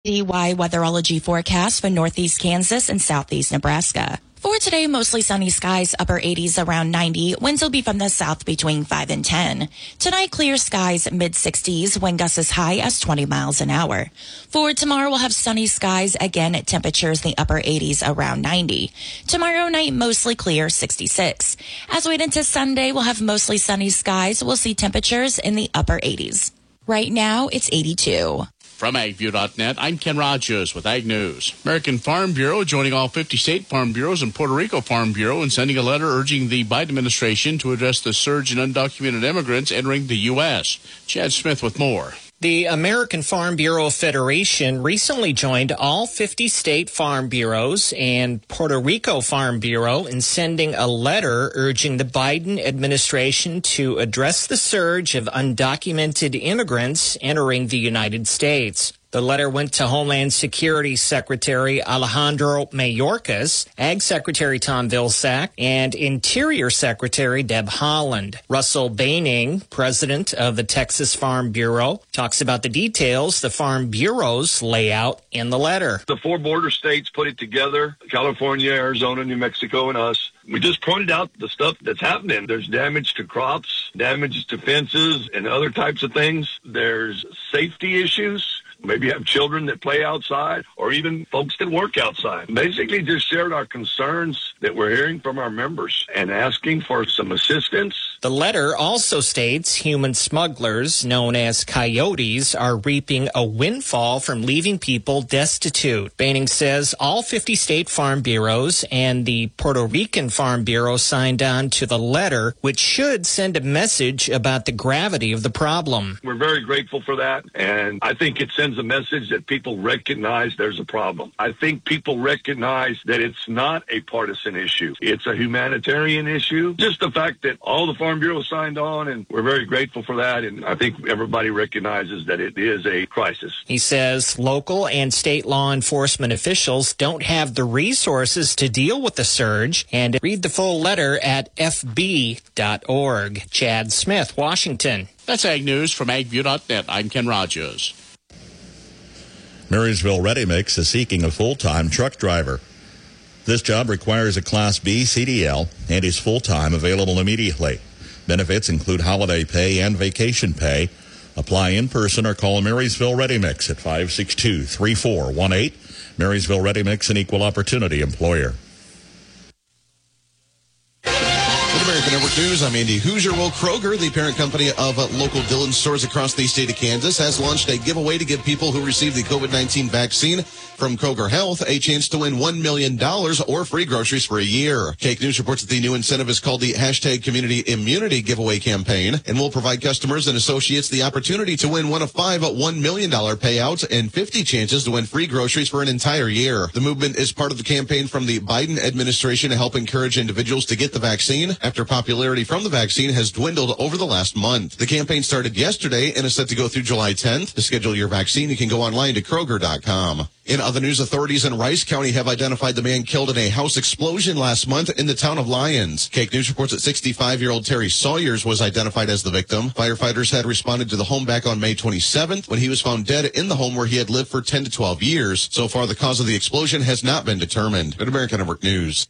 DY weatherology forecast for northeast Kansas and southeast Nebraska. For today, mostly sunny skies, upper 80s around 90. Winds will be from the south between 5 and 10. Tonight, clear skies, mid 60s, wind gusts as high as 20 miles an hour. For tomorrow, we'll have sunny skies, again, temperatures in the upper 80s around 90. Tomorrow night, mostly clear, 66. As we head into Sunday, we'll have mostly sunny skies. We'll see temperatures in the upper 80s. Right now, it's 82. From AgView.net, I'm Ken Rogers with Ag News. American Farm Bureau joining all 50 state farm bureaus and Puerto Rico Farm Bureau in sending a letter urging the Biden administration to address the surge in undocumented immigrants entering the U.S. Chad Smith with more. The American Farm Bureau Federation recently joined all 50 state farm bureaus and Puerto Rico Farm Bureau in sending a letter urging the Biden administration to address the surge of undocumented immigrants entering the United States. The letter went to Homeland Security Secretary Alejandro Mayorkas, Ag Secretary Tom Vilsack, and Interior Secretary Deb Haaland. Russell Baining, president of the Texas Farm Bureau, talks about the details the Farm Bureaus lay out in the letter. The 4 border states put it together, California, Arizona, New Mexico, and us. We just pointed out the stuff that's happening. There's damage to crops, damage to fences, and other types of things. There's safety issues. Maybe have children that play outside or even folks that work outside. Basically just shared our concerns that we're hearing from our members and asking for some assistance. The letter also states human smugglers, known as coyotes, are reaping a windfall from leaving people destitute. Baining says all 50 state farm bureaus and the Puerto Rican Farm Bureau signed on to the letter, which should send a message about the gravity of the problem. We're very grateful for that, and I think it sends a message that people recognize there's a problem. I think people recognize that it's not a partisan issue. It's a humanitarian issue. Just the fact that all the Farm Bureau signed on, and we're very grateful for that, and I think everybody recognizes that it is a crisis. He says local and state law enforcement officials don't have the resources to deal with the surge, and read the full letter at fb.org. Chad Smith, Washington. That's Ag News from AgView.net. I'm Ken Rogers. Marysville Ready Mix is seeking a full-time truck driver. This job requires a Class B CDL and is full-time, available immediately. Benefits include holiday pay and vacation pay. Apply in person or call Marysville Ready Mix at 562-3418. Marysville Ready Mix, an equal opportunity employer. American Network News, I'm Andy Hoosier. Well, Kroger, the parent company of local Dillon stores across the state of Kansas, has launched a giveaway to give people who receive the COVID-19 vaccine from Kroger Health a chance to win $1 million or free groceries for a year. Cake News reports that the new incentive is called the hashtag Community Immunity Giveaway Campaign and will provide customers and associates the opportunity to win one of 5 $1 million payouts and 50 chances to win free groceries for an entire year. The movement is part of the campaign from the Biden administration to help encourage individuals to get the vaccine after popularity from the vaccine has dwindled over the last month. The campaign started yesterday and is set to go through July 10th. To schedule your vaccine, you can go online to Kroger.com. In other news, authorities in Rice County have identified the man killed in a house explosion last month in the town of Lyons. Cake News reports that 65-year-old Terry Sawyers was identified as the victim. Firefighters had responded to the home back on May 27th when he was found dead in the home where he had lived for 10 to 12 years. So far, the cause of the explosion has not been determined. At American Network News.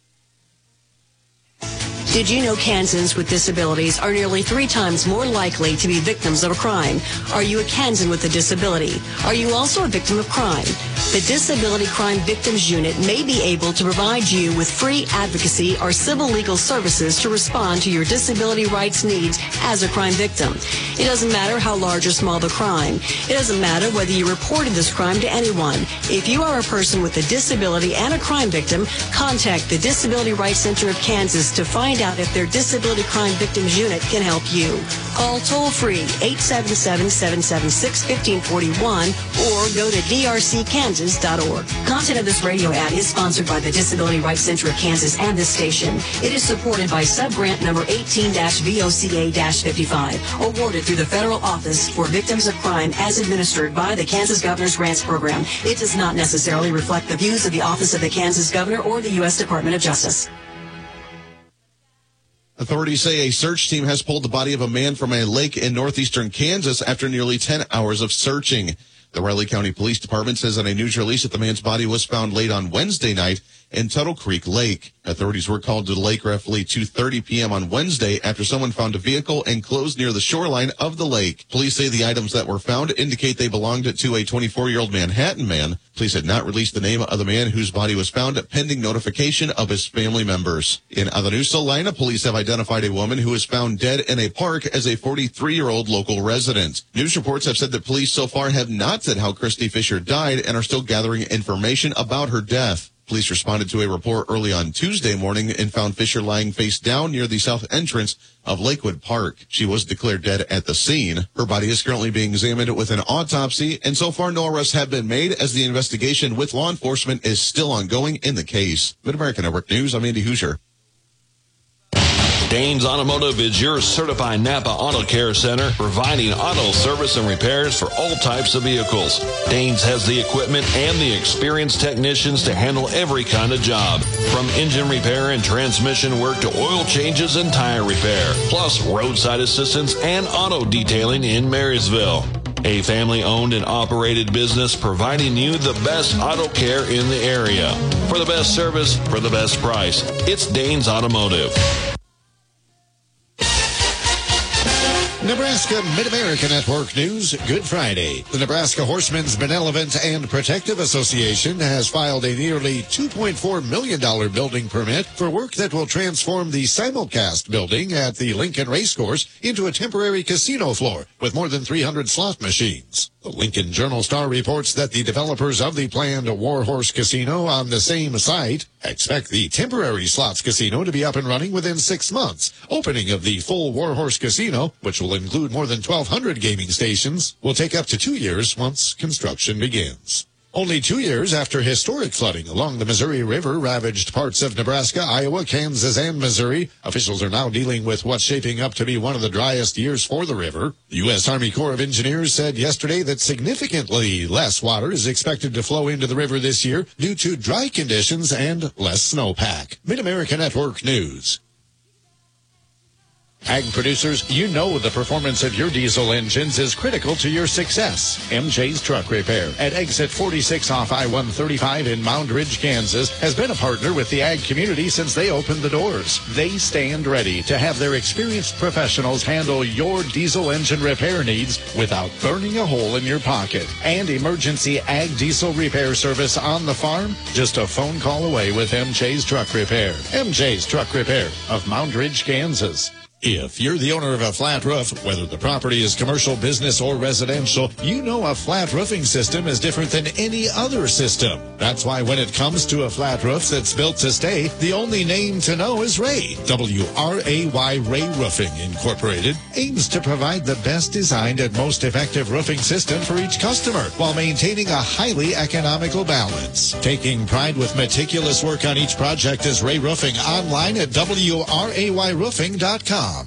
Did you know Kansans with disabilities are nearly 3 times more likely to be victims of a crime? Are you a Kansan with a disability? Are you also a victim of crime? The Disability Crime Victims Unit may be able to provide you with free advocacy or civil legal services to respond to your disability rights needs as a crime victim. It doesn't matter how large or small the crime. It doesn't matter whether you reported this crime to anyone. If you are a person with a disability and a crime victim, contact the Disability Rights Center of Kansas to find out if their Disability Crime Victims Unit can help you. Call toll-free 877-776-1541 or go to drckansas.org. Content of this radio ad is sponsored by the Disability Rights Center of Kansas and this station. It is supported by subgrant number 18-VOCA-55, awarded through the Federal Office for Victims of Crime as administered by the Kansas Governor's Grants Program. It does not necessarily reflect the views of the Office of the Kansas Governor or the U.S. Department of Justice. Authorities say a search team has pulled the body of a man from a lake in northeastern Kansas after nearly 10 hours of searching. The Riley County Police Department says in a news release that the man's body was found late on Wednesday night in Tuttle Creek Lake. Authorities were called to the lake roughly 2:30 p.m. on Wednesday after someone found a vehicle and clothes near the shoreline of the lake. Police say the items that were found indicate they belonged to a 24-year-old Manhattan man. Police had not released the name of the man whose body was found pending notification of his family members. In other news, Salina police have identified a woman who was found dead in a park as a 43-year-old local resident. News reports have said that police so far have not said how Christy Fisher died and are still gathering information about her death. Police responded to a report early on Tuesday morning and found Fisher lying face down near the south entrance of Lakewood Park. She was declared dead at the scene. Her body is currently being examined with an autopsy, and so far no arrests have been made as the investigation with law enforcement is still ongoing in the case. Mid-America Network News, I'm Andy Hoosier. Danes Automotive is your certified Napa Auto Care Center, providing auto service and repairs for all types of vehicles. Danes has the equipment and the experienced technicians to handle every kind of job, from engine repair and transmission work to oil changes and tire repair, plus roadside assistance and auto detailing in Marysville. A family-owned and operated business providing you the best auto care in the area. For the best service, for the best price, it's Danes Automotive. Nebraska Mid-America Network News, Good Friday. The Nebraska Horsemen's Benevolent and Protective Association has filed a nearly $2.4 million building permit for work that will transform the simulcast building at the Lincoln Racecourse into a temporary casino floor with more than 300 slot machines. The Lincoln Journal-Star reports that the developers of the planned Warhorse Casino on the same site expect the temporary slots casino to be up and running within 6 months. Opening of the full Warhorse Casino, which will include more than 1,200 gaming stations, will take up to 2 years once construction begins. Only 2 years after historic flooding along the Missouri River ravaged parts of Nebraska, Iowa, Kansas, and Missouri, officials are now dealing with what's shaping up to be one of the driest years for the river. The U.S. Army Corps of Engineers said yesterday that significantly less water is expected to flow into the river this year due to dry conditions and less snowpack. Mid-America Network News. Ag producers, you know the performance of your diesel engines is critical to your success. MJ's Truck Repair at exit 46 off I-135 in Mound Ridge, Kansas, has been a partner with the ag community since they opened the doors. They stand ready to have their experienced professionals handle your diesel engine repair needs without burning a hole in your pocket. And emergency ag diesel repair service on the farm, just a phone call away with MJ's Truck Repair. MJ's Truck Repair of Mound Ridge, Kansas. If you're the owner of a flat roof, whether the property is commercial, business, or residential, you know a flat roofing system is different than any other system. That's why when it comes to a flat roof that's built to stay, the only name to know is Ray. W-R-A-Y, Ray Roofing Incorporated aims to provide the best designed and most effective roofing system for each customer while maintaining a highly economical balance. Taking pride with meticulous work on each project is Ray Roofing, online at WRAYroofing.com.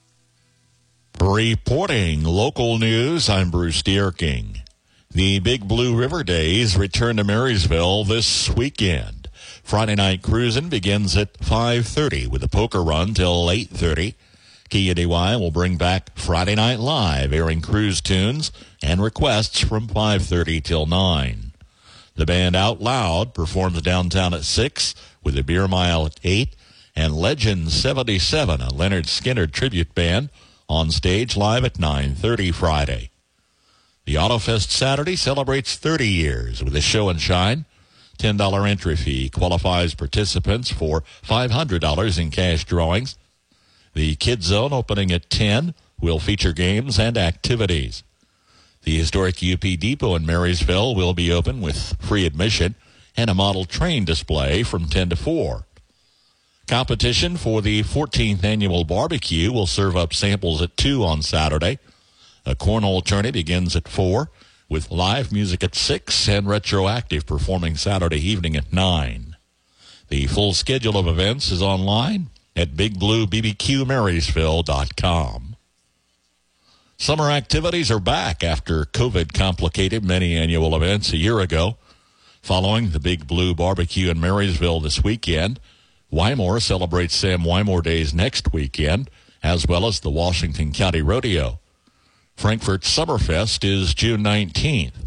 Reporting local news, I'm Bruce Dierking. The Big Blue River Days return to Marysville this weekend. Friday night cruising begins at 5:30 with a poker run till 8:30. KUDY will bring back Friday Night Live, airing cruise tunes and requests from 5:30 till 9. The band Out Loud performs downtown at 6 with a beer mile at 8. And Legend 77, a Leonard Skinner tribute band, on stage live at 9:30 Friday. The AutoFest Saturday celebrates 30 years with a show and shine. $10 entry fee qualifies participants for $500 in cash drawings. The Kids Zone, opening at 10, will feature games and activities. The historic UP Depot in Marysville will be open with free admission and a model train display from 10 to 4. Competition for the 14th annual barbecue will serve up samples at 2 on Saturday. A cornhole tourney begins at 4 with live music at 6 and Retroactive performing Saturday evening at 9. The full schedule of events is online at BigBlueBBQMarysville.com. Summer activities are back after COVID complicated many annual events a year ago. Following the Big Blue Barbecue in Marysville this weekend, Wymore celebrates Sam Wymore Days next weekend, as well as the Washington County Rodeo. Frankfort Summerfest is June 19th,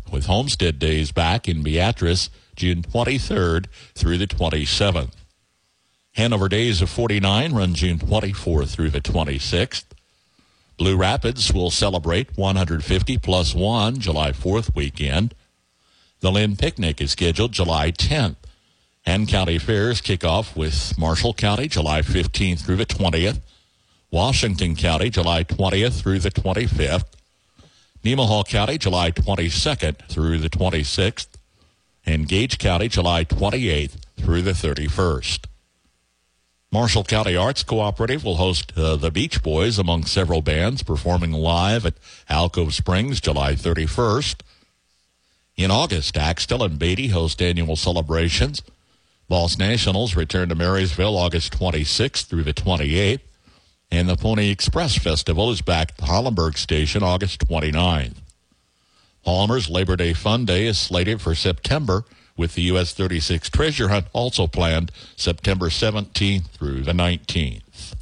with Homestead Days back in Beatrice, June 23rd through the 27th. Hanover Days of 49 run June 24th through the 26th. Blue Rapids will celebrate 150 plus 1 July 4th weekend. The Lynn Picnic is scheduled July 10th. And county fairs kick off with Marshall County July 15th through the 20th. Washington County July 20th through the 25th. Nemaha County July 22nd through the 26th. And Gage County July 28th through the 31st. Marshall County Arts Cooperative will host the Beach Boys among several bands performing live at Alcove Springs July 31st. In August, Axtell and Beatty host annual celebrations. Boss Nationals return to Marysville August 26th through the 28th. And the Pony Express Festival is back at the Hollenberg Station August 29th. Palmer's Labor Day Fun Day is slated for September, with the U.S. 36 Treasure Hunt also planned September 17th through the 19th.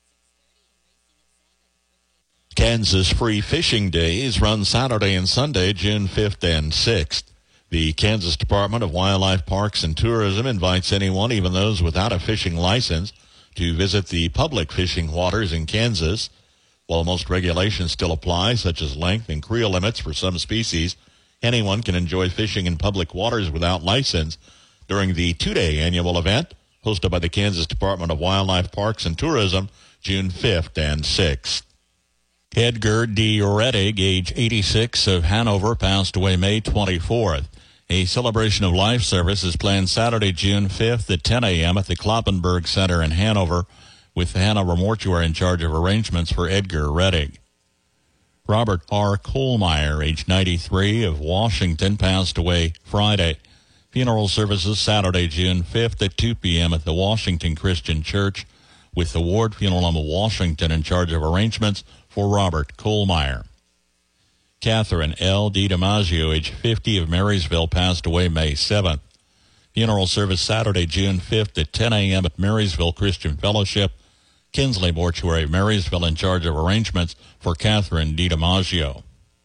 Kansas Free Fishing Days run Saturday and Sunday, June 5th and 6th. The Kansas Department of Wildlife, Parks, and Tourism invites anyone, even those without a fishing license, to visit the public fishing waters in Kansas. While most regulations still apply, such as length and creel limits for some species, anyone can enjoy fishing in public waters without license during the two-day annual event hosted by the Kansas Department of Wildlife, Parks, and Tourism, June 5th and 6th. Edgar D. Rettig, age 86, of Hanover, passed away May 24th. A celebration of life service is planned Saturday, June 5th at 10 a.m. at the Kloppenberg Center in Hanover, with the Hanover Mortuary in charge of arrangements for Edgar Rettig. Robert R. Kohlmeyer, age 93, of Washington, passed away Friday. Funeral services Saturday, June 5th at 2 p.m. at the Washington Christian Church, with the Ward Funeral Home of Washington in charge of arrangements for Robert Kohlmeyer. Catherine L. DiDimaggio, age 50, of Marysville, passed away May 7th. Funeral service Saturday, June 5th at 10 a.m. at Marysville Christian Fellowship. Kinsley Mortuary, Marysville, in charge of arrangements for Catherine DiDimaggio.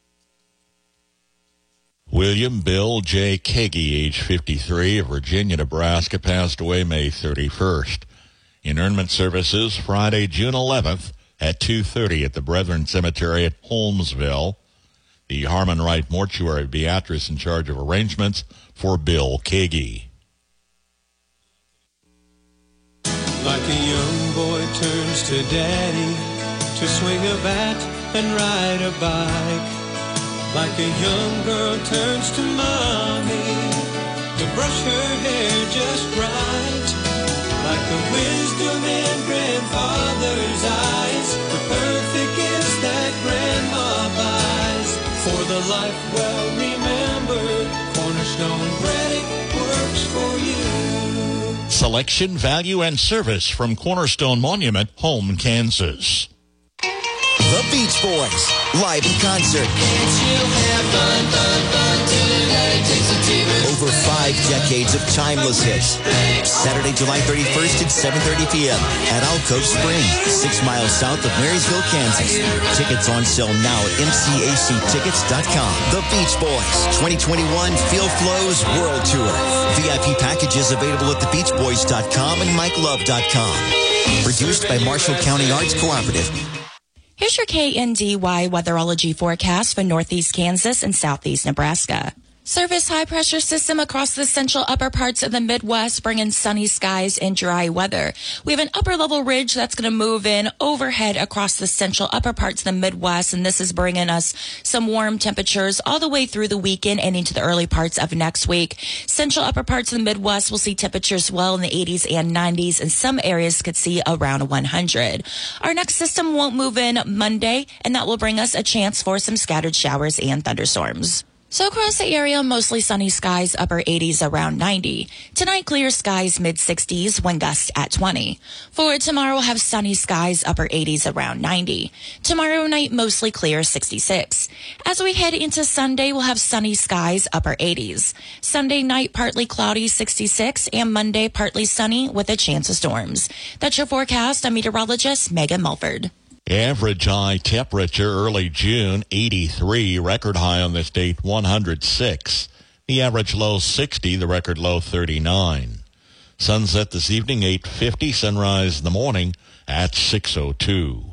William Bill J. Keggy, age 53, of Virginia, Nebraska, passed away May 31st. Interment services Friday, June 11th at 2:30 at the Brethren Cemetery at Holmesville. The Harmon Wright Mortuary, Beatrice, in charge of arrangements for Bill Keggy. Like a young boy turns to daddy to swing a bat and ride a bike. Like a young girl turns to mommy to brush her hair just right. Like the wisdom in grandfather's eyes, the perfect gifts that grandma buys. For the life well remembered, Cornerstone Braddock works for you. Selection, value, and service from Cornerstone Monument, Home, Kansas. The Beach Boys, live in concert. Over 5 decades of timeless hits. Saturday, July 31st at 7:30 p.m. at Alcove Springs, 6 miles south of Marysville, Kansas. Tickets on sale now at mcactickets.com. The Beach Boys, 2021 Feel Flows World Tour. VIP packages available at thebeachboys.com and mikelove.com. Produced by Marshall County Arts Cooperative. Here's your KNDY weatherology forecast for northeast Kansas and southeast Nebraska. Service high-pressure system across the central upper parts of the Midwest, bringing sunny skies and dry weather. We have an upper-level ridge that's going to move in overhead across the central upper parts of the Midwest, and this is bringing us some warm temperatures all the way through the weekend and into the early parts of next week. Central upper parts of the Midwest will see temperatures well in the 80s and 90s, and some areas could see around 100. Our next system won't move in Monday, and that will bring us a chance for some scattered showers and thunderstorms. So across the area, mostly sunny skies, upper 80s around 90. Tonight, clear skies, mid-60s, wind gusts at 20. For tomorrow, we'll have sunny skies, upper 80s around 90. Tomorrow night, mostly clear, 66. As we head into Sunday, we'll have sunny skies, upper 80s. Sunday night, partly cloudy, 66, and Monday, partly sunny with a chance of storms. That's your forecast. I'm meteorologist Megan Mulford. Average high temperature early June, 83. Record high on this date, 106. The average low, 60. The record low, 39. Sunset this evening, 8:50. Sunrise in the morning at 6:02.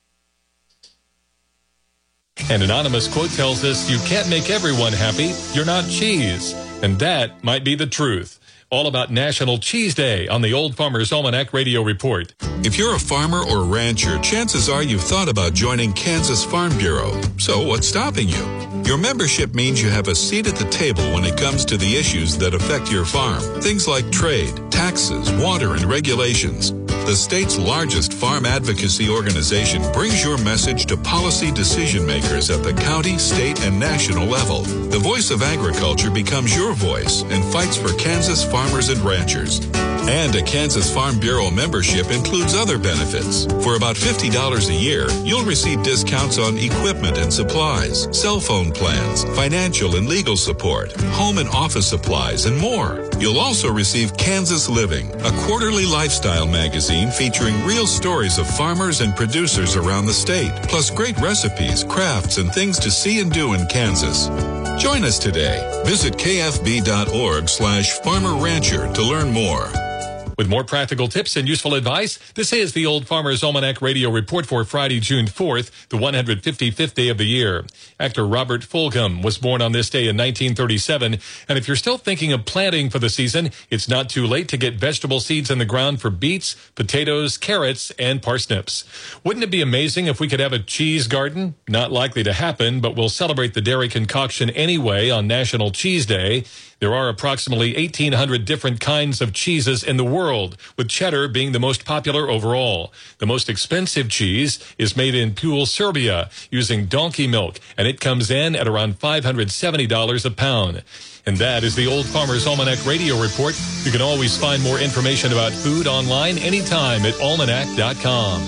An anonymous quote tells us, "You can't make everyone happy. You're not cheese." And that might be the truth. All about National Cheese Day on the Old Farmer's Almanac Radio Report. If you're a farmer or rancher, chances are you've thought about joining Kansas Farm Bureau. So what's stopping you? Your membership means you have a seat at the table when it comes to the issues that affect your farm. Things like trade, taxes, water, and regulations. The state's largest farm advocacy organization brings your message to policy decision makers at the county, state, and national level. The voice of agriculture becomes your voice and fights for Kansas farmers and ranchers. And a Kansas Farm Bureau membership includes other benefits. For about $50 a year, you'll receive discounts on equipment and supplies, cell phone plans, financial and legal support, home and office supplies, and more. You'll also receive Kansas Living, a quarterly lifestyle magazine featuring real stories of farmers and producers around the state, plus great recipes, crafts, and things to see and do in Kansas. Join us today. Visit kfb.org/farmer-rancher to learn more. With more practical tips and useful advice, this is the Old Farmer's Almanac Radio Report for Friday, June 4th, the 155th day of the year. Actor Robert Fulghum was born on this day in 1937, and if you're still thinking of planting for the season, it's not too late to get vegetable seeds in the ground for beets, potatoes, carrots, and parsnips. Wouldn't it be amazing if we could have a cheese garden? Not likely to happen, but we'll celebrate the dairy concoction anyway on National Cheese Day. There are approximately 1,800 different kinds of cheeses in the world, with cheddar being the most popular overall. The most expensive cheese is made in Pule, Serbia, using donkey milk, and it comes in at around $570 a pound. And that is the Old Farmer's Almanac Radio Report. You can always find more information about food online anytime at almanac.com.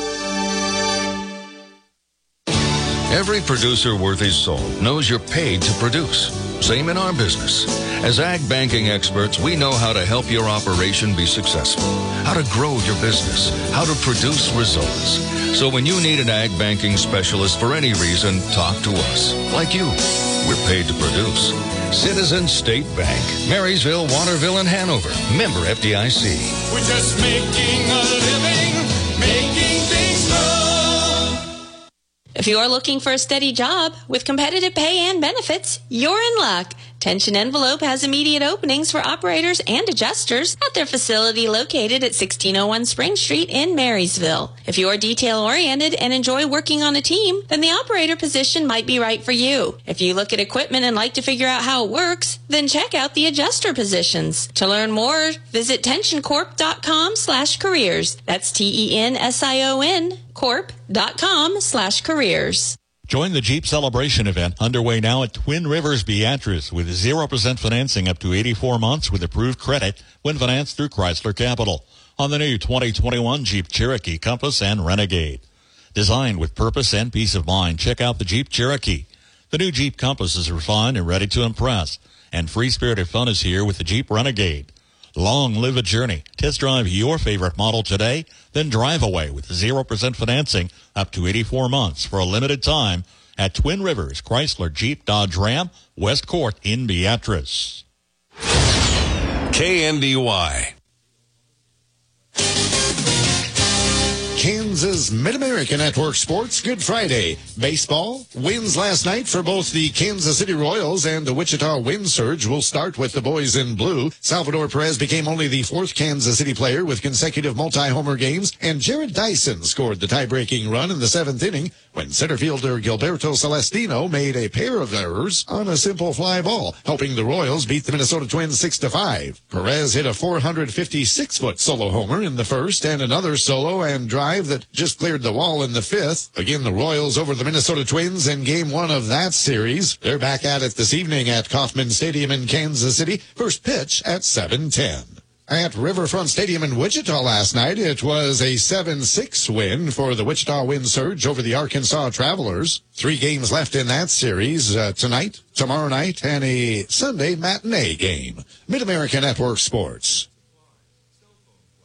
Every producer worth his salt knows you're paid to produce. Same in our business. As ag banking experts, we know how to help your operation be successful, how to grow your business, how to produce results. So when you need an ag banking specialist for any reason, talk to us. Like you. We're paid to produce. Citizen State Bank, Marysville, Waterville, and Hanover. Member FDIC. We're just making a living, making things grow. If you're looking for a steady job with competitive pay and benefits, you're in luck. Tension Envelope has immediate openings for operators and adjusters at their facility located at 1601 Spring Street in Marysville. If you're detail-oriented and enjoy working on a team, then the operator position might be right for you. If you look at equipment and like to figure out how it works, then check out the adjuster positions. To learn more, visit tensioncorp.com/careers. That's TENSION corp.com/careers. Join the Jeep Celebration event underway now at Twin Rivers Beatrice with 0% financing up to 84 months with approved credit when financed through Chrysler Capital on the new 2021 Jeep Cherokee, Compass, and Renegade. Designed with purpose and peace of mind, check out the Jeep Cherokee. The new Jeep Compass is refined and ready to impress, and free-spirited fun is here with the Jeep Renegade. Long live a journey. Test drive your favorite model today, then drive away with 0% financing up to 84 months for a limited time at Twin Rivers Chrysler Jeep Dodge Ram, West Court in Beatrice. KNDY. Kansas Mid-America Network Sports Good Friday. Baseball wins last night for both the Kansas City Royals and the Wichita Wind Surge. We'll start with the boys in blue. Salvador Perez became only the fourth Kansas City player with consecutive multi-homer games, and Jared Dyson scored the tie-breaking run in the seventh inning when center fielder Gilberto Celestino made a pair of errors on a simple fly ball, helping the Royals beat the Minnesota Twins 6-5. Perez hit a 456-foot solo homer in the first and another solo and drive that just cleared the wall in the fifth. Again, the Royals over the Minnesota Twins in game one of that series. They're back at it this evening at Kauffman Stadium in Kansas City. First pitch at 7:10. At Riverfront Stadium in Wichita last night, it was a 7-6 win for the Wichita Wind Surge over the Arkansas Travelers. 3 games left in that series tonight, tomorrow night, and a Sunday matinee game. Mid-America Network Sports.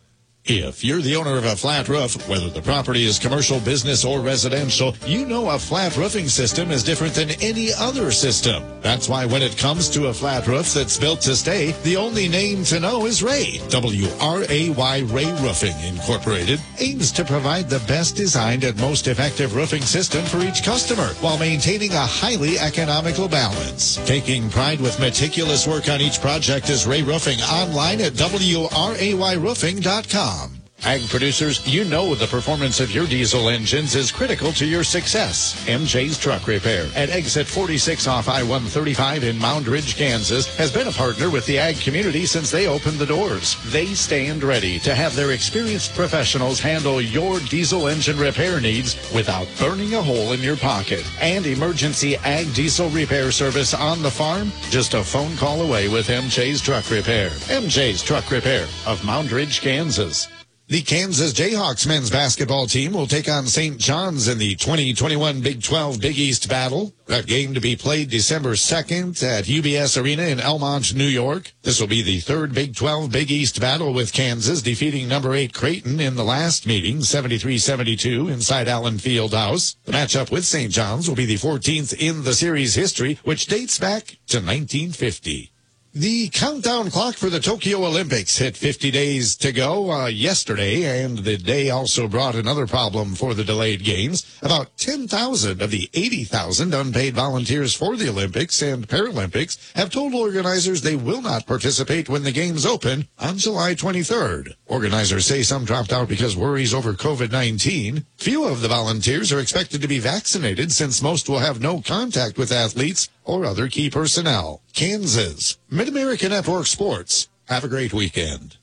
If you're the owner of a flat roof, whether the property is commercial, business, or residential, you know a flat roofing system is different than any other system. That's why when it comes to a flat roof that's built to stay, the only name to know is Ray. W-R-A-Y, Ray Roofing Incorporated aims to provide the best designed and most effective roofing system for each customer while maintaining a highly economical balance. Taking pride with meticulous work on each project is Ray Roofing, online at WRAYroofing.com. Ag producers, you know the performance of your diesel engines is critical to your success. MJ's Truck Repair at exit 46 off I-135 in Mound Ridge, Kansas, has been a partner with the ag community since they opened the doors. They stand ready to have their experienced professionals handle your diesel engine repair needs without burning a hole in your pocket. And emergency ag diesel repair service on the farm, just a phone call away with MJ's Truck Repair. MJ's Truck Repair of Mound Ridge, Kansas. The Kansas Jayhawks men's basketball team will take on St. John's in the 2021 Big 12 Big East Battle. That game to be played December 2nd at UBS Arena in Elmont, New York. This will be the third Big 12 Big East Battle, with Kansas defeating number 8 Creighton in the last meeting, 73-72, inside Allen Fieldhouse. The matchup with St. John's will be the 14th in the series history, which dates back to 1950. The countdown clock for the Tokyo Olympics hit 50 days to go yesterday, and the day also brought another problem for the delayed games. About 10,000 of the 80,000 unpaid volunteers for the Olympics and Paralympics have told organizers they will not participate when the games open on July 23rd. Organizers say some dropped out because worries over COVID-19. Few of the volunteers are expected to be vaccinated, since most will have no contact with athletes or other key personnel. Kansas, Mid-America Network Sports. Have a great weekend.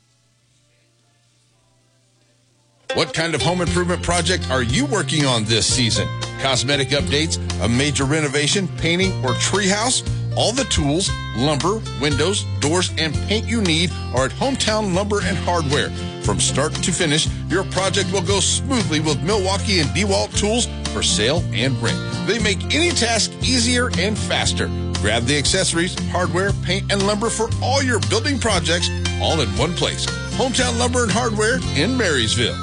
What kind of home improvement project are you working on this season? Cosmetic updates, a major renovation, painting, or treehouse? All the tools, lumber, windows, doors, and paint you need are at Hometown Lumber and Hardware. From start to finish, your project will go smoothly with Milwaukee and DeWalt tools for sale and rent. They make any task easier and faster. Grab the accessories, hardware, paint, and lumber for all your building projects, all in one place. Hometown Lumber and Hardware in Marysville.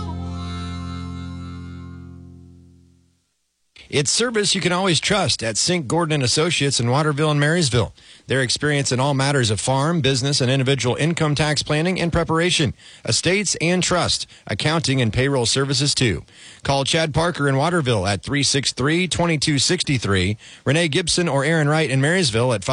It's service you can always trust at Sink Gordon & Associates in Waterville and Marysville. Their experience in all matters of farm, business, and individual income tax planning and preparation, estates and trust, accounting and payroll services too. Call Chad Parker in Waterville at 363-2263, Renee Gibson or Aaron Wright in Marysville at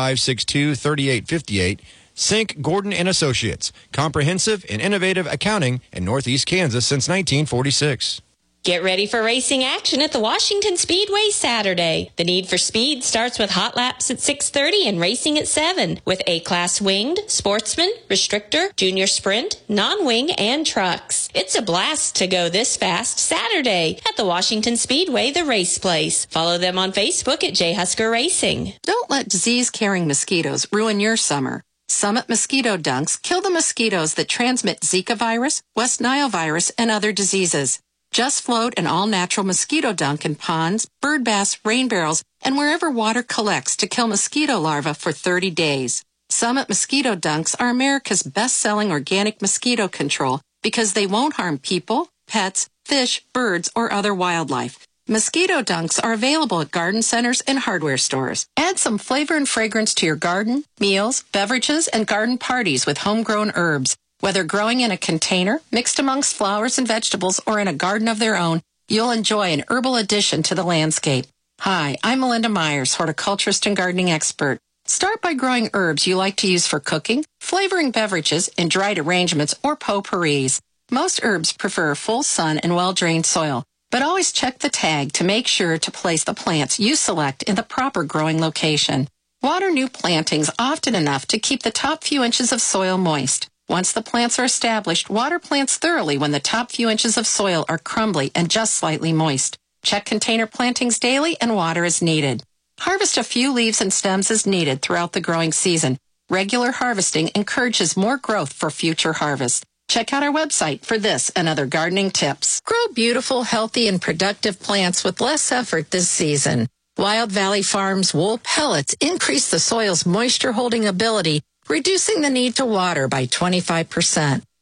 562-3858. Sink Gordon & Associates, comprehensive and innovative accounting in Northeast Kansas since 1946. Get ready for racing action at the Washington Speedway Saturday. The Need for Speed starts with hot laps at 6:30 and racing at 7, with A-Class winged, sportsman, restrictor, junior sprint, non-wing, and trucks. It's a blast to go this fast Saturday at the Washington Speedway, the race place. Follow them on Facebook at J. Husker Racing. Don't let disease-carrying mosquitoes ruin your summer. Summit Mosquito Dunks kill the mosquitoes that transmit Zika virus, West Nile virus, and other diseases. Just float an all-natural mosquito dunk in ponds, bird baths, rain barrels, and wherever water collects to kill mosquito larvae for 30 days. Summit Mosquito Dunks are America's best-selling organic mosquito control because they won't harm people, pets, fish, birds, or other wildlife. Mosquito Dunks are available at garden centers and hardware stores. Add some flavor and fragrance to your garden, meals, beverages, and garden parties with homegrown herbs. Whether growing in a container, mixed amongst flowers and vegetables, or in a garden of their own, you'll enjoy an herbal addition to the landscape. Hi, I'm Melinda Myers, horticulturist and gardening expert. Start by growing herbs you like to use for cooking, flavoring beverages, in dried arrangements, or potpourris. Most herbs prefer full sun and well-drained soil, but always check the tag to make sure to place the plants you select in the proper growing location. Water new plantings often enough to keep the top few inches of soil moist. Once the plants are established, water plants thoroughly when the top few inches of soil are crumbly and just slightly moist. Check container plantings daily and water as needed. Harvest a few leaves and stems as needed throughout the growing season. Regular harvesting encourages more growth for future harvests. Check out our website for this and other gardening tips. Grow beautiful, healthy, and productive plants with less effort this season. Wild Valley Farms wool pellets increase the soil's moisture-holding ability, reducing the need to water by 25%.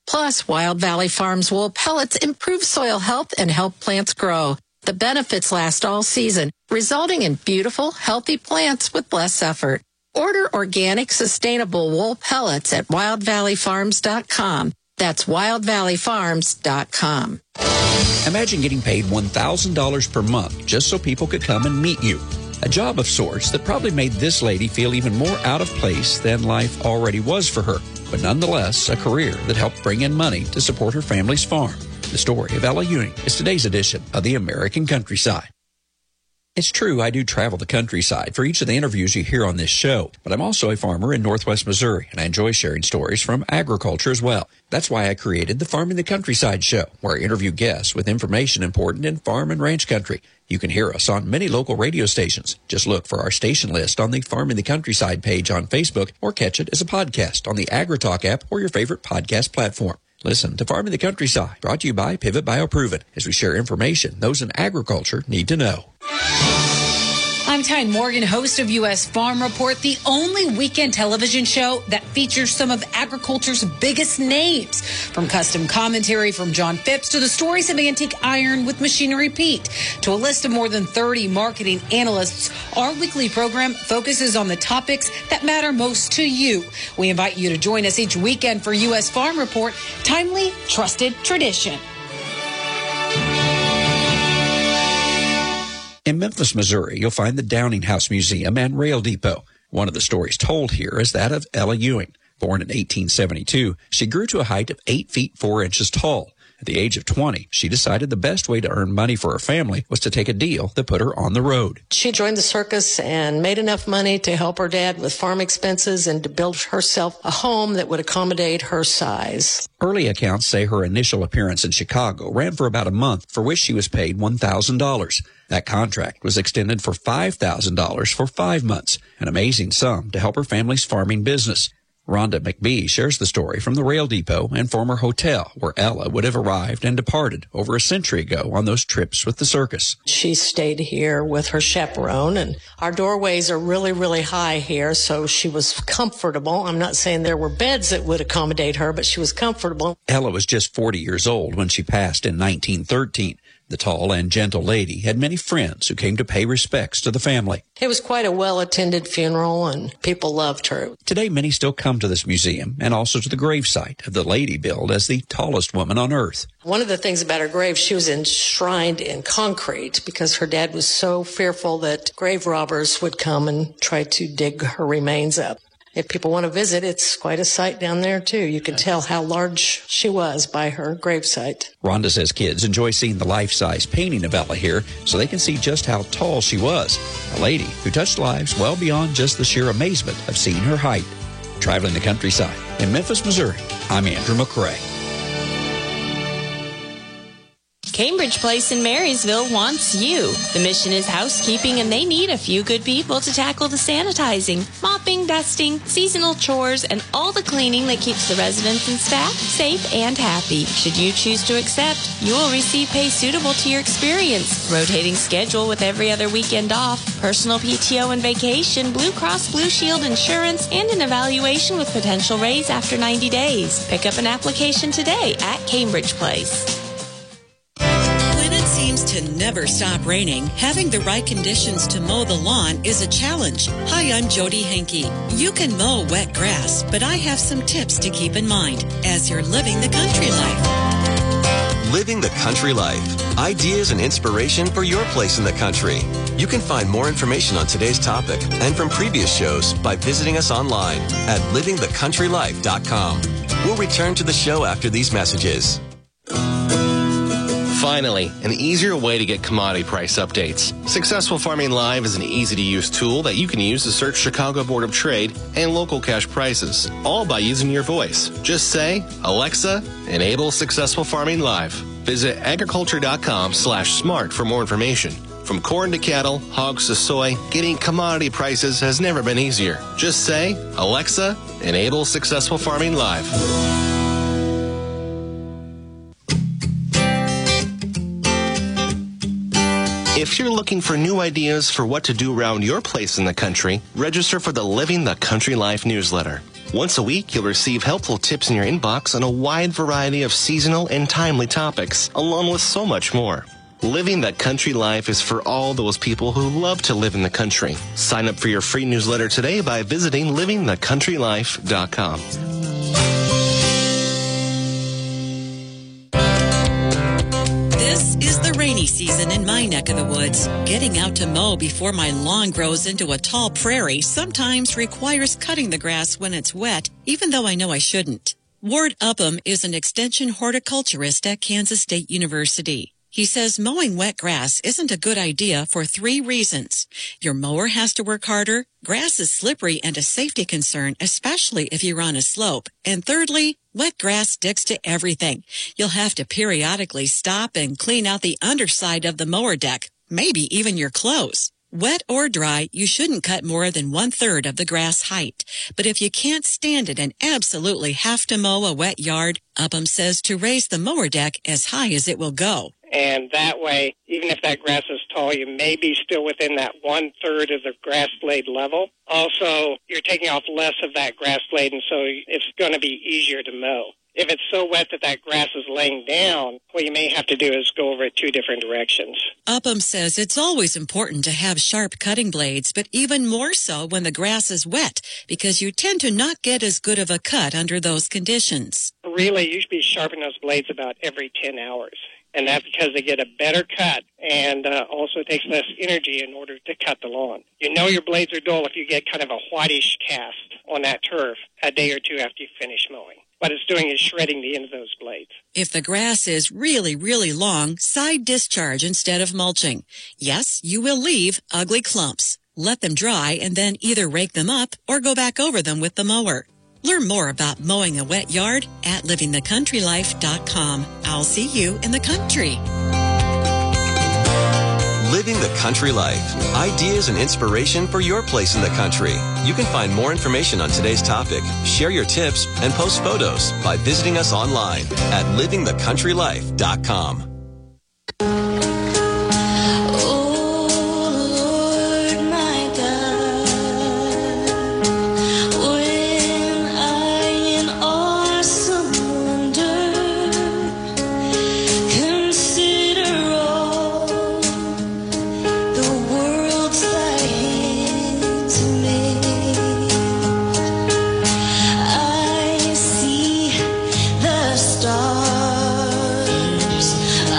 Plus, Wild Valley Farms wool pellets improve soil health and help plants grow. The benefits last all season, resulting in beautiful, healthy plants with less effort. Order organic, sustainable wool pellets at wildvalleyfarms.com. That's wildvalleyfarms.com. Imagine getting paid $1,000 per month just so people could come and meet you. A job of sorts that probably made this lady feel even more out of place than life already was for her, but nonetheless a career that helped bring in money to support her family's farm. The story of Ella Ewing is today's edition of the American Countryside. It's true, I do travel the countryside for each of the interviews you hear on this show, but I'm also a farmer in Northwest Missouri, and I enjoy sharing stories from agriculture as well. That's why I created the Farming the Countryside show, where I interview guests with information important in farm and ranch country. You can hear us on many local radio stations. Just look for our station list on the Farming the Countryside page on Facebook, or catch it as a podcast on the AgriTalk app or your favorite podcast platform. Listen to Farming the Countryside, brought to you by Pivot BioProven, as we share information those in agriculture need to know. I'm Tyne Morgan, host of U.S. Farm Report, the only weekend television show that features some of agriculture's biggest names. From custom commentary from John Phipps to the stories of Antique Iron with Machinery Pete to a list of more than 30 marketing analysts, our weekly program focuses on the topics that matter most to you. We invite you to join us each weekend for U.S. Farm Report, timely, trusted tradition. In Memphis, Missouri, you'll find the Downing House Museum and Rail Depot. One of the stories told here is that of Ella Ewing. Born in 1872, she grew to a height of 8 feet 4 inches tall. At the age of 20, she decided the best way to earn money for her family was to take a deal that put her on the road. She joined the circus and made enough money to help her dad with farm expenses and to build herself a home that would accommodate her size. Early accounts say her initial appearance in Chicago ran for about a month, for which she was paid $1,000. That contract was extended for $5,000 for 5 months, an amazing sum to help her family's farming business. Rhonda McBee shares the story from the Rail Depot and former hotel where Ella would have arrived and departed over a century ago on those trips with the circus. She stayed here with her chaperone, and our doorways are really, really high here, so she was comfortable. I'm not saying there were beds that would accommodate her, but she was comfortable. Ella was just 40 years old when she passed in 1913. The tall and gentle lady had many friends who came to pay respects to the family. It was quite a well-attended funeral, and people loved her. Today, many still come to this museum and also to the gravesite of the lady billed as the tallest woman on earth. One of the things about her grave, she was enshrined in concrete because her dad was so fearful that grave robbers would come and try to dig her remains up. If people want to visit, it's quite a sight down there, too. You can tell how large she was by her gravesite. Rhonda says kids enjoy seeing the life-size painting of Ella here so they can see just how tall she was. A lady who touched lives well beyond just the sheer amazement of seeing her height. Traveling the countryside in Memphis, Missouri, I'm Andrew McCrae. Cambridge Place in Marysville wants you. The mission is housekeeping, and they need a few good people to tackle the sanitizing, mopping, dusting, seasonal chores, and all the cleaning that keeps the residents and staff safe and happy. Should you choose to accept, you will receive pay suitable to your experience. Rotating schedule with every other weekend off, personal PTO and vacation, Blue Cross Blue Shield insurance, and an evaluation with potential raise after 90 days. Pick up an application today at Cambridge Place. Seems to never stop raining, having the right conditions to mow the lawn is a challenge. Hi, I'm Jody Henke. You can mow wet grass, but I have some tips to keep in mind as you're living the country life. Living the country life. Ideas and inspiration for your place in the country. You can find more information on today's topic and from previous shows by visiting us online at livingthecountrylife.com. We'll return to the show after these messages. Finally, an easier way to get commodity price updates. Successful Farming Live is an easy-to-use tool that you can use to search Chicago Board of Trade and local cash prices, all by using your voice. Just say, Alexa, enable Successful Farming Live. Visit agriculture.com/smart for more information. From corn to cattle, hogs to soy, getting commodity prices has never been easier. Just say, Alexa, enable Successful Farming Live. If you're looking for new ideas for what to do around your place in the country, register for the Living the Country Life newsletter. Once a week, you'll receive helpful tips in your inbox on a wide variety of seasonal and timely topics, along with so much more. Living the Country Life is for all those people who love to live in the country. Sign up for your free newsletter today by visiting livingthecountrylife.com. This is the rainy season in my neck of the woods. Getting out to mow before my lawn grows into a tall prairie sometimes requires cutting the grass when it's wet, even though I know I shouldn't. Ward Upham is an extension horticulturist at Kansas State University. He says mowing wet grass isn't a good idea for 3 reasons. Your mower has to work harder, grass is slippery and a safety concern, especially if you're on a slope. And thirdly, wet grass sticks to everything. You'll have to periodically stop and clean out the underside of the mower deck, maybe even your clothes. Wet or dry, you shouldn't cut more than 1/3 of the grass height. But if you can't stand it and absolutely have to mow a wet yard, Upham says to raise the mower deck as high as it will go. And that way, even if that grass is tall, you may be still within that 1/3 of the grass blade level. Also, you're taking off less of that grass blade, and so it's going to be easier to mow. If it's so wet that that grass is laying down, what you may have to do is go over it 2 different directions. Upham says it's always important to have sharp cutting blades, but even more so when the grass is wet, because you tend to not get as good of a cut under those conditions. Really, you should be sharpening those blades about every 10 hours. And that's because they get a better cut, and also it takes less energy in order to cut the lawn. You know your blades are dull if you get kind of a whitish cast on that turf a day or 2 after you finish mowing. What it's doing is shredding the end of those blades. If the grass is really, really long, side discharge instead of mulching. Yes, you will leave ugly clumps. Let them dry and then either rake them up or go back over them with the mower. Learn more about mowing a wet yard at livingthecountrylife.com. I'll see you in the country. Living the Country Life. Ideas and inspiration for your place in the country. You can find more information on today's topic, share your tips, and post photos by visiting us online at livingthecountrylife.com. I see the stars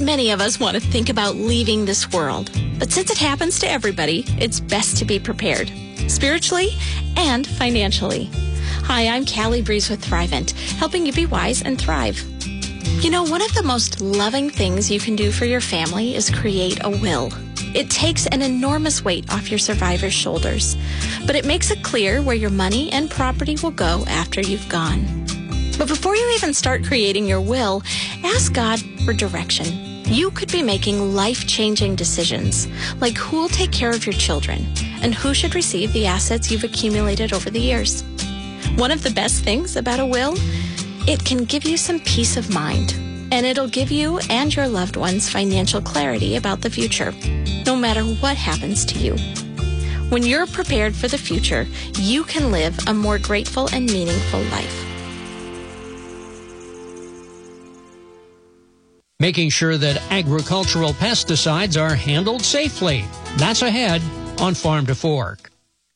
Many of us want to think about leaving this world. But since it happens to everybody, it's best to be prepared, spiritually and financially. Hi, I'm Callie Breeze with Thrivent, helping you be wise and thrive. You know, one of the most loving things you can do for your family is create a will. It takes an enormous weight off your survivor's shoulders, but it makes it clear where your money and property will go after you've gone. But before you even start creating your will, ask God for direction. You could be making life-changing decisions, like who will take care of your children and who should receive the assets you've accumulated over the years. One of the best things about a will, it can give you some peace of mind, and it'll give you and your loved ones financial clarity about the future, no matter what happens to you. When you're prepared for the future, you can live a more grateful and meaningful life. Making sure that agricultural pesticides are handled safely. That's ahead on Farm to Fork.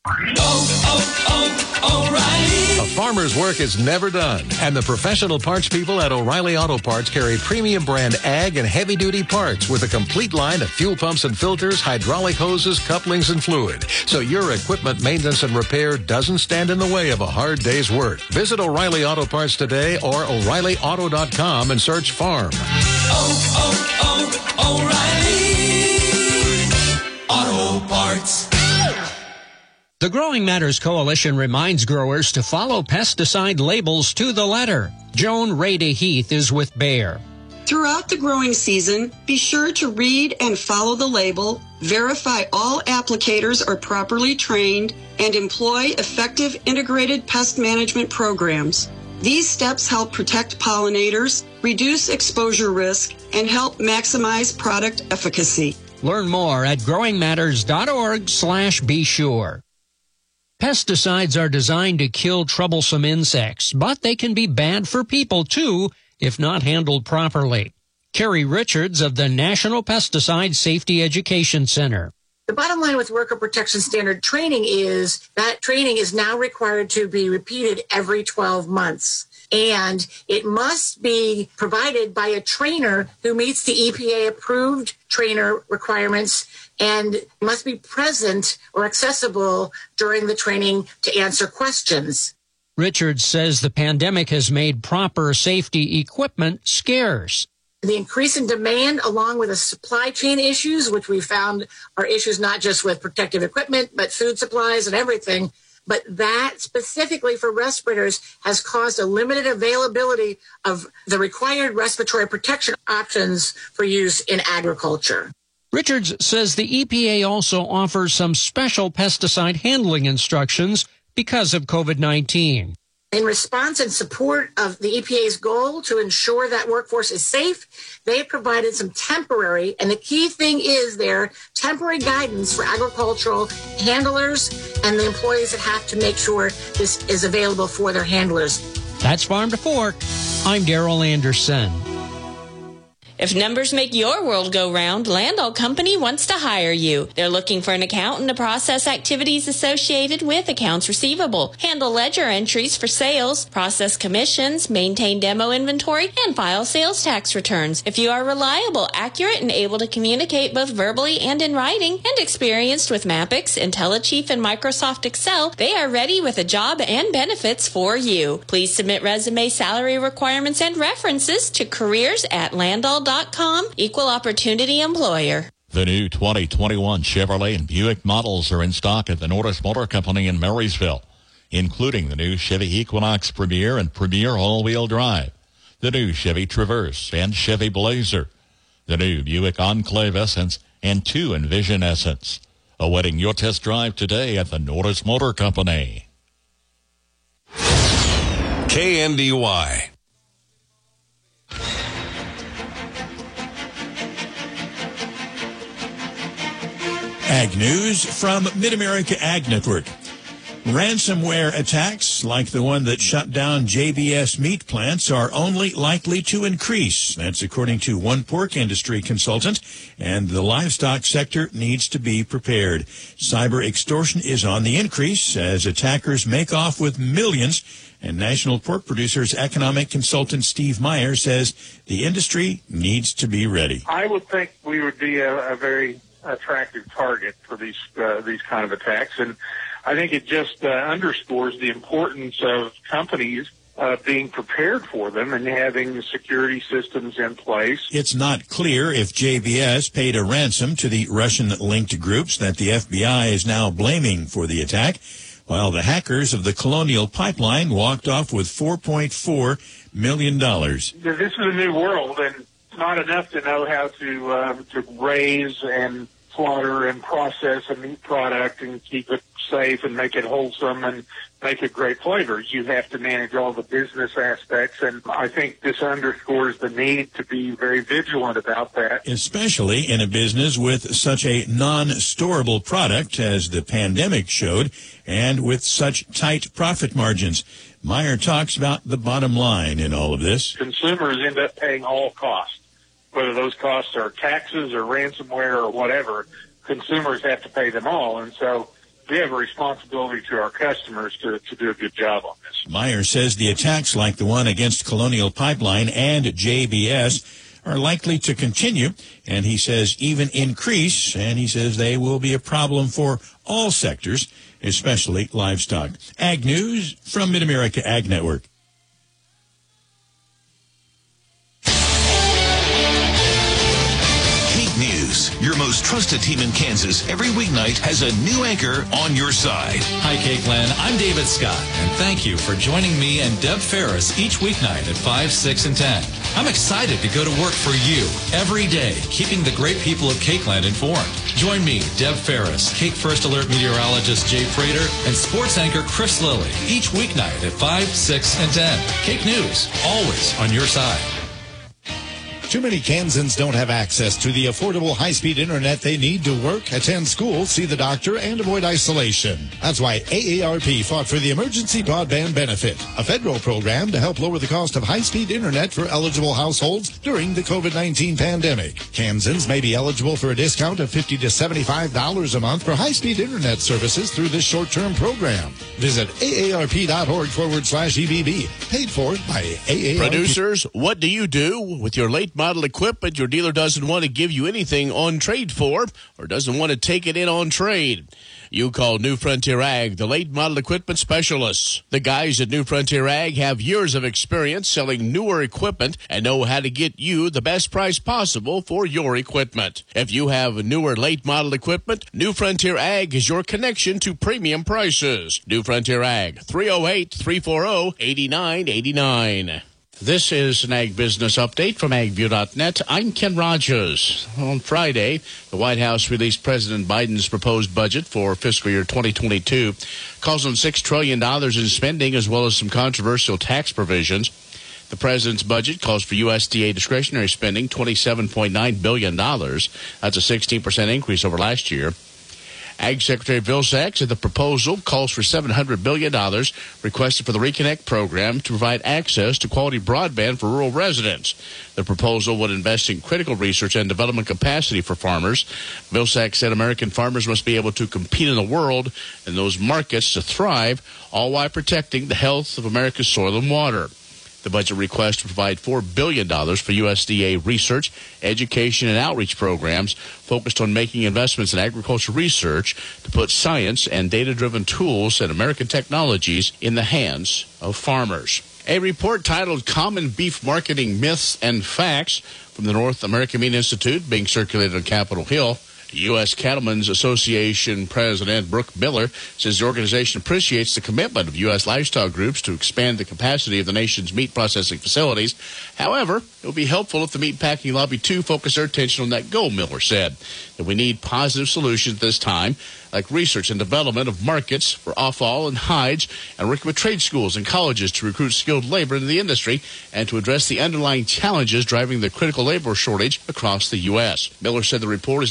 O'Reilly. A farmer's work is never done, and the professional parts people at O'Reilly Auto Parts carry premium brand ag and heavy-duty parts with a complete line of fuel pumps and filters, hydraulic hoses, couplings, and fluid, so your equipment maintenance and repair doesn't stand in the way of a hard day's work. Visit O'Reilly Auto Parts today or O'ReillyAuto.com and search farm. O'Reilly Auto Parts. The Growing Matters Coalition reminds growers to follow pesticide labels to the letter. Joan Rada Heath is with Bayer. Throughout the growing season, be sure to read and follow the label, verify all applicators are properly trained, and employ effective integrated pest management programs. These steps help protect pollinators, reduce exposure risk, and help maximize product efficacy. Learn more at growingmatters.org/be sure. Pesticides are designed to kill troublesome insects, but they can be bad for people too if not handled properly. Carrie Richards of the National Pesticide Safety Education Center. The bottom line with worker protection standard training is that training is now required to be repeated every 12 months. And it must be provided by a trainer who meets the EPA-approved trainer requirements and must be present or accessible during the training to answer questions. Richards says the pandemic has made proper safety equipment scarce. The increase in demand, along with the supply chain issues, which we found are issues not just with protective equipment, but food supplies and everything. But that specifically for respirators has caused a limited availability of the required respiratory protection options for use in agriculture. Richards says the EPA also offers some special pesticide handling instructions because of COVID-19. In response and support of the EPA's goal to ensure that workforce is safe, they have provided some temporary, and the key thing is their temporary guidance for agricultural handlers and the employees that have to make sure this is available for their handlers. That's Farm to Fork. I'm Daryl Anderson. If numbers make your world go round, Landall Company wants to hire you. They're looking for an accountant to process activities associated with accounts receivable, handle ledger entries for sales, process commissions, maintain demo inventory, and file sales tax returns. If you are reliable, accurate, and able to communicate both verbally and in writing, and experienced with Mapix, IntelliChief, and Microsoft Excel, they are ready with a job and benefits for you. Please submit resume, salary requirements, and references to careers@landall.com. Equal opportunity employer. The new 2021 Chevrolet and Buick models are in stock at the Norris Motor Company in Marysville, including the new Chevy Equinox Premier and Premier all-wheel drive, the new Chevy Traverse and Chevy Blazer, the new Buick Enclave Essence, and 2 Envision Essence. Awaiting your test drive today at the Norris Motor Company. KNDY. Ag News from Mid-America Ag Network. Ransomware attacks like the one that shut down JBS meat plants are only likely to increase. That's according to one pork industry consultant, and the livestock sector needs to be prepared. Cyber extortion is on the increase as attackers make off with millions, and National Pork Producers economic consultant Steve Meyer says the industry needs to be ready. I would think we would be a very attractive target for these kind of attacks, and I think it just underscores the importance of companies being prepared for them and having security systems in place. It's not clear if JBS paid a ransom to the Russian-linked groups that the FBI is now blaming for the attack, while the hackers of the Colonial Pipeline walked off with $4.4 million. This is a new world, and it's not enough to know how to raise and slaughter and process a meat product and keep it safe and make it wholesome and make it great flavors. You have to manage all the business aspects, and I think this underscores the need to be very vigilant about that. Especially in a business with such a non-storable product as the pandemic showed, and with such tight profit margins. Meyer talks about the bottom line in all of this. Consumers end up paying all costs. Whether those costs are taxes or ransomware or whatever, consumers have to pay them all. And so we have a responsibility to our customers to do a good job on this. Meyer says the attacks like the one against Colonial Pipeline and JBS are likely to continue, and he says even increase, and he says they will be a problem for all sectors, especially livestock. Ag News from Mid-America Ag Network. Your most trusted team in Kansas every weeknight has a new anchor on your side. Hi, Cakeland. I'm David Scott, and thank you for joining me and Deb Ferris each weeknight at 5, 6, and 10. I'm excited to go to work for you every day, keeping the great people of Cakeland informed. Join me, Deb Ferris, Cake First Alert meteorologist Jay Frater, and sports anchor Chris Lilly each weeknight at 5, 6, and 10. Cake News, always on your side. Too many Kansans don't have access to the affordable high-speed internet they need to work, attend school, see the doctor, and avoid isolation. That's why AARP fought for the Emergency Broadband Benefit, a federal program to help lower the cost of high-speed internet for eligible households during the COVID-19 pandemic. Kansans may be eligible for a discount of $50 to $75 a month for high-speed internet services through this short-term program. Visit aarp.org/EBB. Paid for by AARP. Producers, what do you do with your late model equipment your dealer doesn't want to give you anything on trade for, or doesn't want to take it in on trade? You call New Frontier Ag, the late model equipment specialists. The guys at New Frontier Ag have years of experience selling newer equipment and know how to get you the best price possible for your equipment. If you have newer late model equipment, New Frontier Ag is your connection to premium prices. New Frontier Ag, 308-340-8989. This is an Ag Business Update from AgView.net. I'm Ken Rogers. On Friday, the White House released President Biden's proposed budget for fiscal year 2022, calls on $6 trillion in spending as well as some controversial tax provisions. The president's budget calls for USDA discretionary spending $27.9 billion. That's a 16% increase over last year. Ag Secretary Vilsack said the proposal calls for $700 billion requested for the Reconnect program to provide access to quality broadband for rural residents. The proposal would invest in critical research and development capacity for farmers. Vilsack said American farmers must be able to compete in the world and those markets to thrive, all while protecting the health of America's soil and water. The budget request to provide $4 billion for USDA research, education, and outreach programs focused on making investments in agriculture research to put science and data-driven tools and American technologies in the hands of farmers. A report titled Common Beef Marketing Myths and Facts from the North American Meat Institute being circulated on Capitol Hill. U.S. Cattlemen's Association President Brooke Miller says the organization appreciates the commitment of U.S. livestock groups to expand the capacity of the nation's meat processing facilities. However, it would be helpful if the meatpacking lobby, too, focused their attention on that goal, Miller said. That we need positive solutions at this time, like research and development of markets for offal and hides, and working with trade schools and colleges to recruit skilled labor into the industry and to address the underlying challenges driving the critical labor shortage across the U.S. Miller said the report is neither pro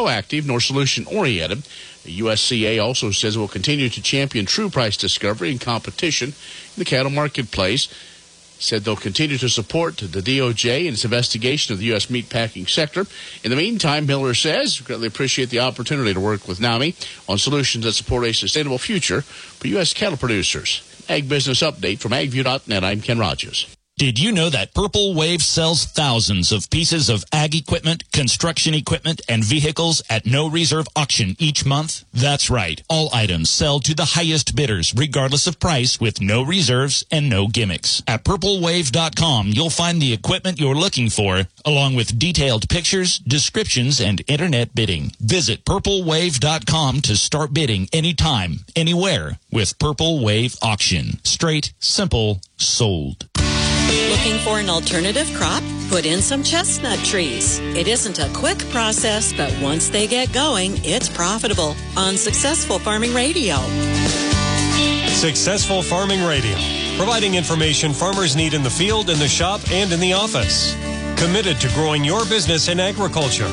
proactive nor solution-oriented. The USCA also says it will continue to champion true price discovery and competition in the cattle marketplace. Said they'll continue to support the DOJ in its investigation of the U.S. meatpacking sector. In the meantime, Miller says, we greatly appreciate the opportunity to work with NAMI on solutions that support a sustainable future for U.S. cattle producers. Ag Business Update from agview.net. I'm Ken Rogers. Did you know that Purple Wave sells thousands of pieces of ag equipment, construction equipment, and vehicles at no reserve auction each month? That's right. All items sell to the highest bidders, regardless of price, with no reserves and no gimmicks. At purplewave.com, you'll find the equipment you're looking for, along with detailed pictures, descriptions, and internet bidding. Visit purplewave.com to start bidding anytime, anywhere with Purple Wave Auction. Straight, simple, sold. Looking for an alternative crop? Put in some chestnut trees. It isn't a quick process, but once they get going, it's profitable. On Successful Farming Radio. Successful Farming Radio, providing information farmers need in the field, in the shop, and in the office. Committed to growing your business in agriculture.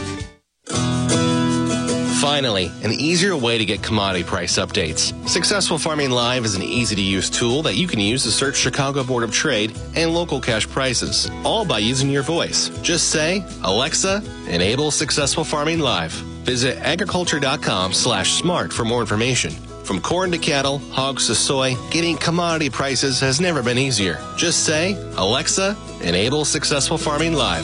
Finally, an easier way to get commodity price updates. Successful Farming Live is an easy-to-use tool that you can use to search Chicago Board of Trade and local cash prices, all by using your voice. Just say, Alexa, enable Successful Farming Live. Visit agriculture.com/smart for more information. From corn to cattle, hogs to soy, getting commodity prices has never been easier. Just say, Alexa, enable Successful Farming Live.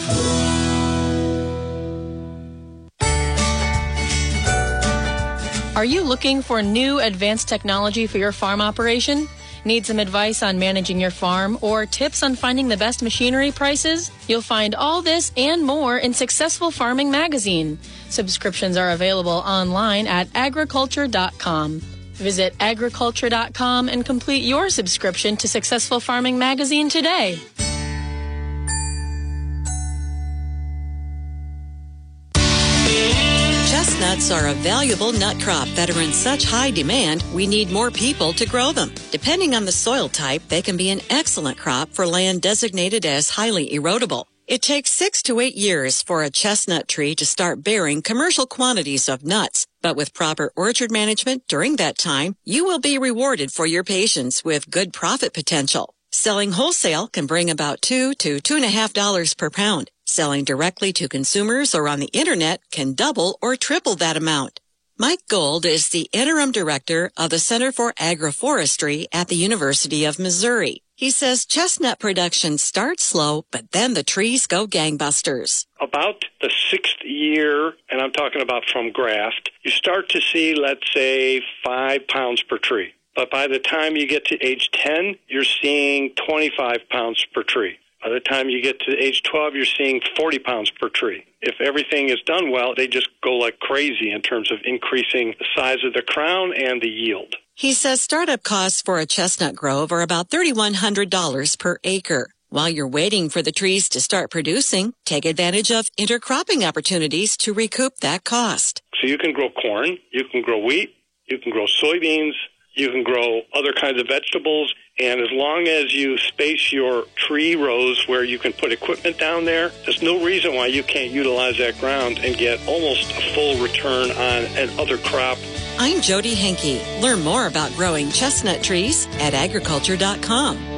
Are you looking for new advanced technology for your farm operation? Need some advice on managing your farm or tips on finding the best machinery prices? You'll find all this and more in Successful Farming Magazine. Subscriptions are available online at agriculture.com. Visit agriculture.com and complete your subscription to Successful Farming Magazine today. Chestnuts are a valuable nut crop that are in such high demand, we need more people to grow them. Depending on the soil type, they can be an excellent crop for land designated as highly erodible. It takes 6 to 8 years for a chestnut tree to start bearing commercial quantities of nuts, but with proper orchard management during that time, you will be rewarded for your patience with good profit potential. Selling wholesale can bring about $2 to $2.50 per pound. Selling directly to consumers or on the internet can double or triple that amount. Mike Gold is the interim director of the Center for Agroforestry at the University of Missouri. He says chestnut production starts slow, but then the trees go gangbusters. About the 6th year, and I'm talking about from graft, you start to see, let's say, 5 pounds per tree. But by the time you get to age 10, you're seeing 25 pounds per tree. By the time you get to age 12, you're seeing 40 pounds per tree. If everything is done well, they just go like crazy in terms of increasing the size of the crown and the yield. He says startup costs for a chestnut grove are about $3,100 per acre. While you're waiting for the trees to start producing, take advantage of intercropping opportunities to recoup that cost. So you can grow corn, you can grow wheat, you can grow soybeans, you can grow other kinds of vegetables, and as long as you space your tree rows where you can put equipment down there, there's no reason why you can't utilize that ground and get almost a full return on another crop. I'm Jody Henke. Learn more about growing chestnut trees at agriculture.com.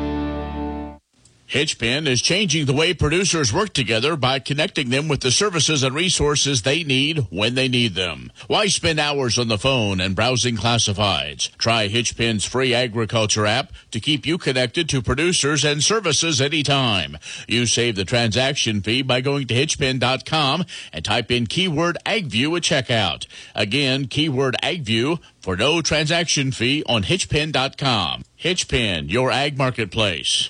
Hitchpin is changing the way producers work together by connecting them with the services and resources they need when they need them. Why spend hours on the phone and browsing classifieds? Try Hitchpin's free agriculture app to keep you connected to producers and services anytime. You save the transaction fee by going to hitchpin.com and type in keyword AgView at checkout. Again, keyword AgView for no transaction fee on hitchpin.com. Hitchpin, your ag marketplace.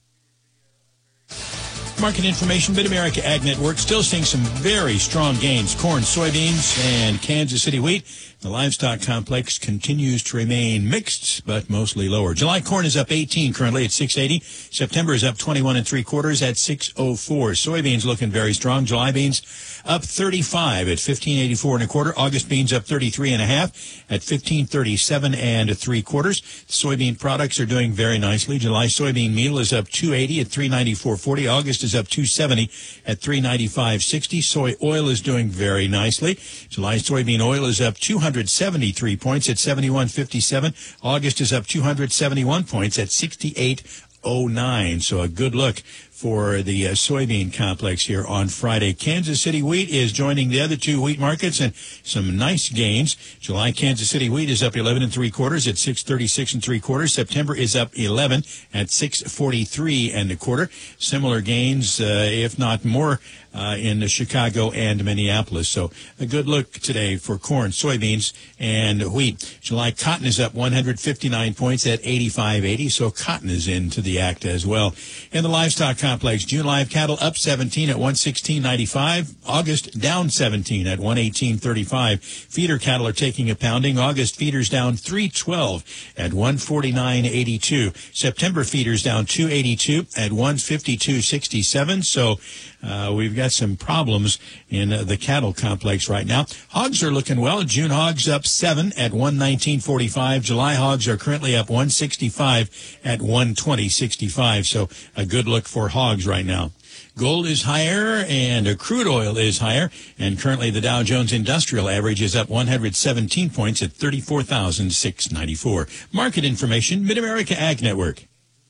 Market information, Mid-America Ag Network still seeing some very strong gains. Corn, soybeans, and Kansas City wheat. The livestock complex continues to remain mixed, but mostly lower. July corn is up 18 currently at 680. September is up 21 3/4 at 604. Soybeans looking very strong. July beans up 35 at 15.84 1/4. August beans up 33 1/2 at 15.37 3/4. Soybean products are doing very nicely. July soybean meal is up 2.80 at 3.94.40. August is up 2.70 at 3.95.60. Soy oil is doing very nicely. July soybean oil is up 273 points at 71.57. August is up 271 points at 68.09. So a good look for the soybean complex here on Friday. Kansas City wheat is joining the other two wheat markets and some nice gains. July Kansas City wheat is up 11 3/4 at 636 3/4. September is up 11 at 643 1/4. Similar gains, if not more, in Chicago and Minneapolis. So a good look today for corn, soybeans, and wheat. July cotton is up 159 points at 85.80. So cotton is into the act as well. In the livestock complex, June live cattle up 17 at 116.95. August down 17 at 118.35. Feeder cattle are taking a pounding. August feeders down 312 at 149.82. September feeders down 282 at 152.67. So we've got some problems in the cattle complex right now. Hogs are looking well. June hogs up 7 at 119.45. July hogs are currently up 165 at 120.65. So a good look for hogs right now. Gold is higher and crude oil is higher, and currently the Dow Jones Industrial Average is up 117 points at 34,694. Market information, Mid-America Ag Network.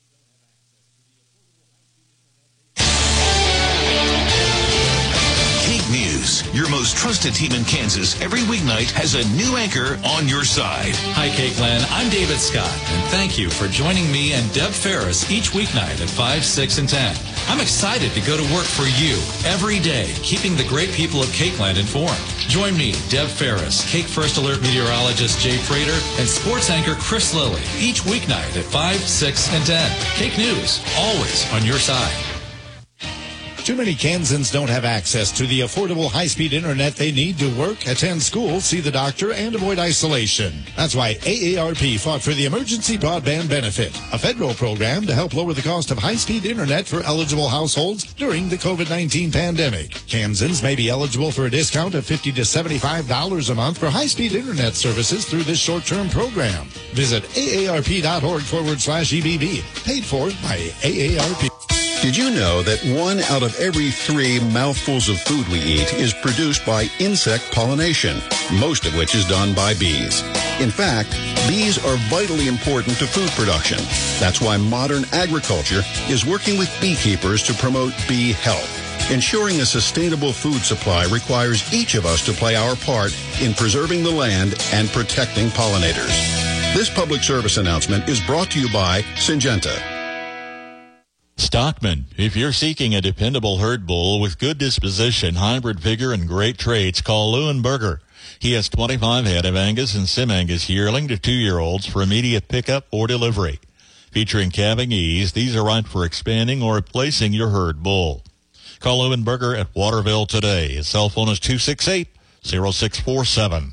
News. Your most trusted team in Kansas every weeknight has a new anchor on your side. Hi, Cakeland. I'm David Scott, and thank you for joining me and Deb Ferris each weeknight at 5, 6, and 10. I'm excited to go to work for you every day, keeping the great people of Cakeland informed. Join me, Deb Ferris, Cake First Alert meteorologist Jay Frater, and sports anchor Chris Lilly each weeknight at 5, 6, and 10. Cake News, always on your side. Too many Kansans don't have access to the affordable high-speed internet they need to work, attend school, see the doctor, and avoid isolation. That's why AARP fought for the Emergency Broadband Benefit, a federal program to help lower the cost of high-speed internet for eligible households during the COVID-19 pandemic. Kansans may be eligible for a discount of $50 to $75 a month for high-speed internet services through this short-term program. Visit aarp.org/EBB, paid for by AARP. Did you know that 1 out of every 3 mouthfuls of food we eat is produced by insect pollination, most of which is done by bees? In fact, bees are vitally important to food production. That's why modern agriculture is working with beekeepers to promote bee health. Ensuring a sustainable food supply requires each of us to play our part in preserving the land and protecting pollinators. This public service announcement is brought to you by Syngenta. Stockman, if you're seeking a dependable herd bull with good disposition, hybrid vigor, and great traits, call Lewin Berger. He has 25 head of Angus and Sim-Angus yearling to 2-year-olds for immediate pickup or delivery. Featuring calving ease, these are right for expanding or replacing your herd bull. Call Lewin Berger at Waterville today. His cell phone is 268-0647.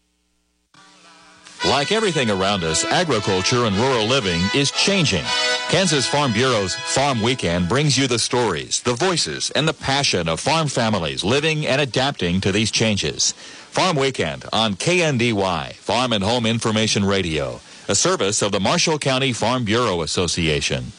Like everything around us, agriculture and rural living is changing. Kansas Farm Bureau's Farm Weekend brings you the stories, the voices, and the passion of farm families living and adapting to these changes. Farm Weekend on KNDY, Farm and Home Information Radio, a service of the Marshall County Farm Bureau Association.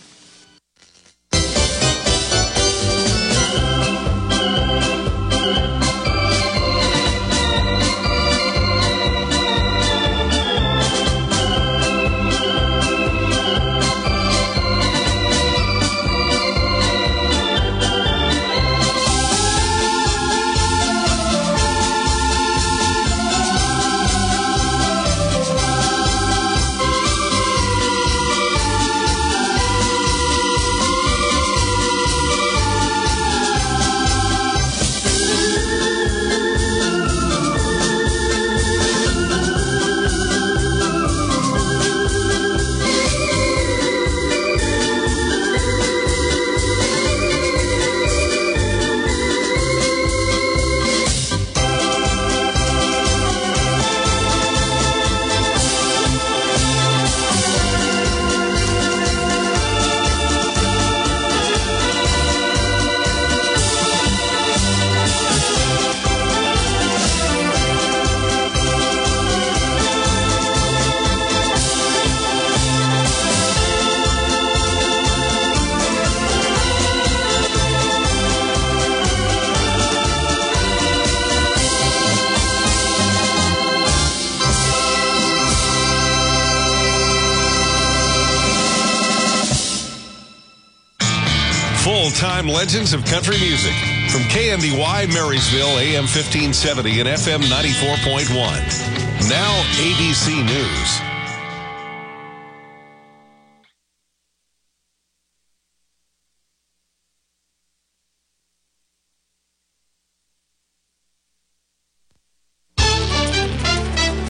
all-time legends of country music. From KNDY Marysville, AM 1570 and FM 94.1. Now ABC News.